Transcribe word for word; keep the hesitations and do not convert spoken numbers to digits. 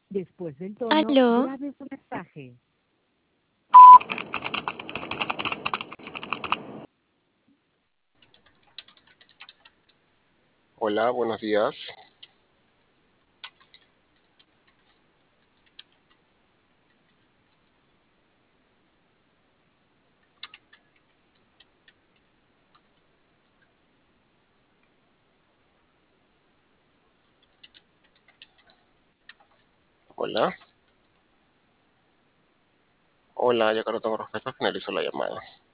Después del tono, Aló, grabe su mensaje. Hola, buenos días. Hola. Hola, ya que no tengo respuesta, finalizo la llamada.